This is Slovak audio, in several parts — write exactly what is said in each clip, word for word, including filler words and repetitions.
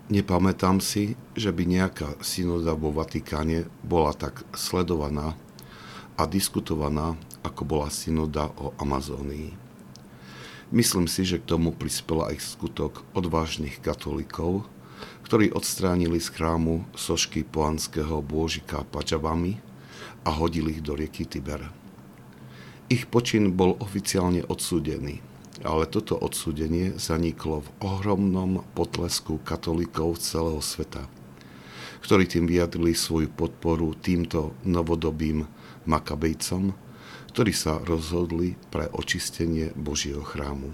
Nepamätám si, že by nejaká synoda vo Vatikáne bola tak sledovaná a diskutovaná, ako bola synoda o Amazónii. Myslím si, že k tomu prispela aj skutok odvážnych katolíkov, ktorí odstránili z chrámu sošky pohanského bôžika Padžabami a hodili ich do rieky Tiber. Ich počin bol oficiálne odsúdený, ale toto odsúdenie zaniklo v ohromnom potlesku katolíkov celého sveta, ktorí tým vyjadrili svoju podporu týmto novodobým Makabejcom, ktorí sa rozhodli pre očistenie Božieho chrámu.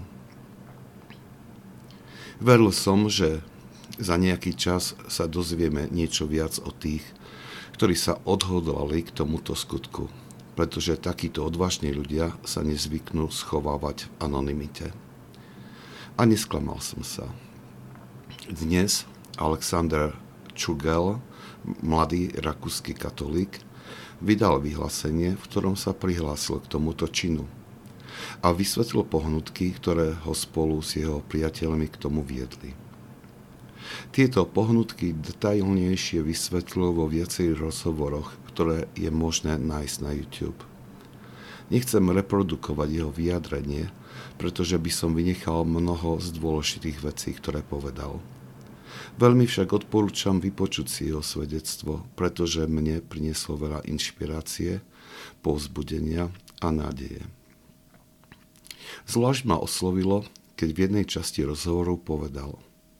Veril som, že za nejaký čas sa dozvieme niečo viac o tých, ktorí sa odhodlali k tomuto skutku, pretože takíto odvážni ľudia sa nezvyknú schovávať v anonymite. A nesklamal som sa. Dnes Alexander Čugel, mladý rakúsky katolík, vydal vyhlásenie, v ktorom sa prihlásil k tomuto činu a vysvetlil pohnutky, ktoré ho spolu s jeho priateľmi k tomu viedli. Tieto pohnutky detailnejšie vysvetlil vo viacerých rozhovoroch, ktoré je možné nájsť na YouTube. Nechcem reprodukovať jeho vyjadrenie, pretože by som vynechal mnoho z dôležitých vecí, ktoré povedal. Veľmi však odporúčam vypočuť si jeho svedectvo, pretože mne prinieslo veľa inšpirácie, povzbudenia a nádeje. Zvlášť ma oslovilo, keď v jednej časti rozhovoru povedal: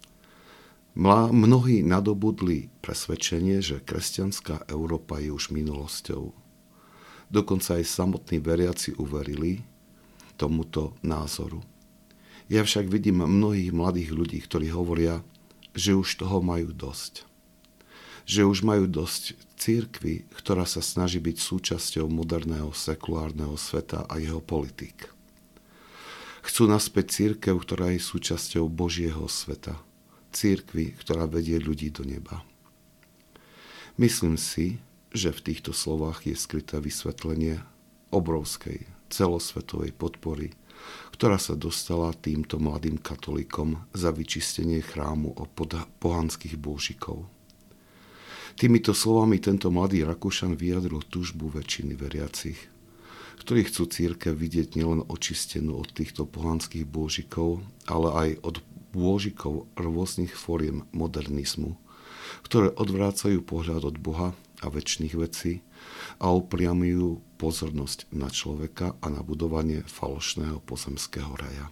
Mnohí nadobudli presvedčenie, že kresťanská Európa je už minulosťou. Dokonca aj samotní veriaci uverili tomuto názoru. Ja však vidím mnohých mladých ľudí, ktorí hovoria, že už toho majú dosť. Že už majú dosť cirkvi, ktorá sa snaží byť súčasťou moderného sekulárneho sveta a jeho politík. Chcú naspäť cirkev, ktorá je súčasťou Božieho sveta. Cirkvi, ktorá vedie ľudí do neba. Myslím si, že v týchto slovách je skryté vysvetlenie obrovskej celosvetovej podpory, ktorá sa dostala týmto mladým katolíkom za vyčistenie chrámu od pohanských bôžikov. Týmito slovami tento mladý Rakúšan vyjadril túžbu väčšiny veriacich, ktorí chcú cirkev vidieť nielen očistenú od týchto pohanských bôžikov, ale aj od bôžikov rôznych fóriem modernizmu, ktoré odvrácajú pohľad od Boha a večných vecí a upriamujú pozornosť na človeka a na budovanie falošného pozemského raja.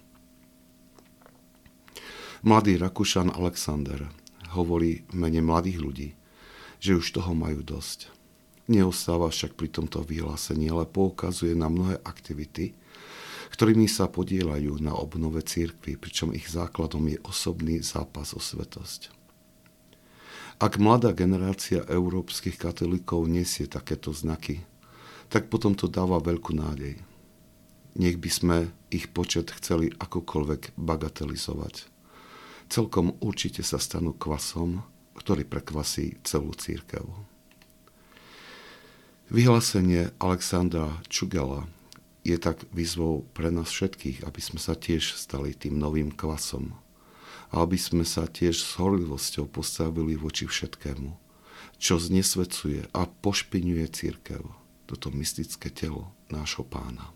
Mladý Rakúšan Alexander hovorí v mene mladých ľudí, že už toho majú dosť. Neostáva však pri tomto vyhlásení, ale poukazuje na mnohé aktivity, ktorými sa podieľajú na obnove cirkvi, pričom ich základom je osobný zápas o svetosť. Ak mladá generácia európskych katolíkov nesie takéto znaky, tak potom to dáva veľkú nádej. Nech by sme ich počet chceli akokoľvek bagatelizovať. Celkom určite sa stanú kvasom, ktorý prekvasí celú cirkev. Vyhlásenie Alexandra Čugela je tak výzvou pre nás všetkých, aby sme sa tiež stali tým novým kvasom a aby sme sa tiež s horlivosťou postavili voči všetkému, čo znesvecuje a pošpiňuje cirkev, toto mystické telo nášho Pána.